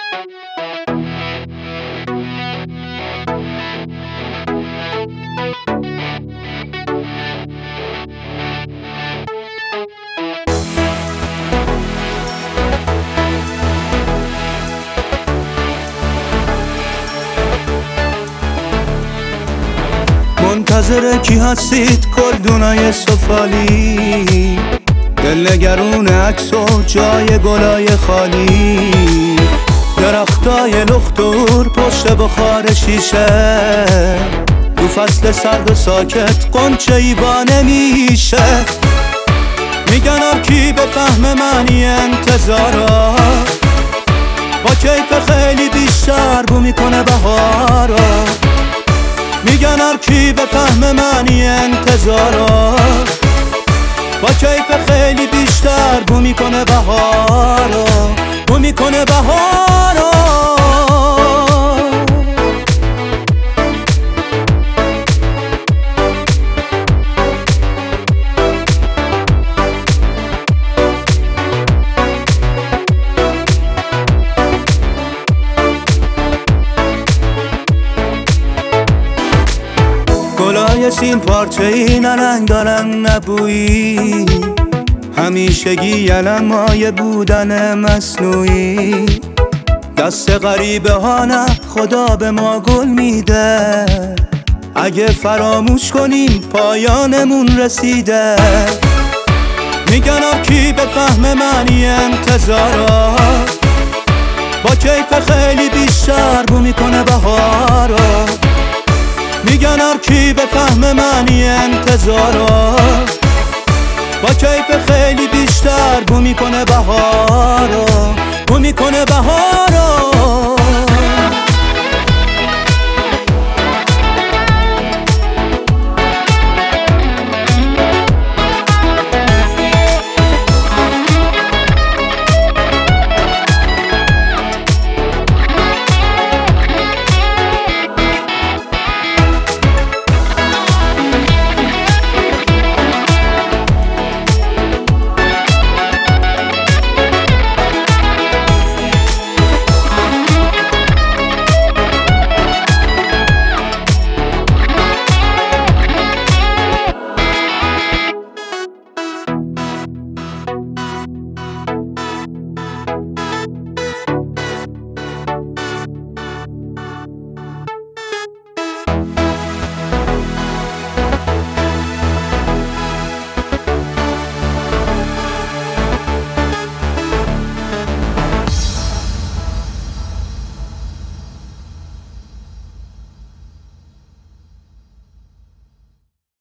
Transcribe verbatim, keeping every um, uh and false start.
منتظر کی هستید گلدونای سفالی؟ دل نگرون عکس و جای گلای خالی، درختای لختور پشت بخار شیشه، دو فصل سرد و ساکت قنچه ایوانه میشه. میگن هر کی به فهم معنی انتظارا، با کیف خیلی بیشتر بو میکنه بهارا. میگن هر کی به فهم معنی انتظارا، با کیف خیلی بیشتر بو میکنه بهارا، بو میکنه بهارا. گلای سیم پارچه ای نه رنگ دارن نه بویی، همیشگی علمای بودن مصنوعی. دست غریبه ها نه خدا به ما گل میده، اگه فراموش کنیم پایانمون رسیده. میگن هر کی به فهم معنی انتظارا، با کیف خیلی بیشتر بو میکنه بهارا. میگن هر کی به فهم معنی انتظارا، با کیف خیلی بیشتر بو میکنه بهارا، بو میکنه بهارا.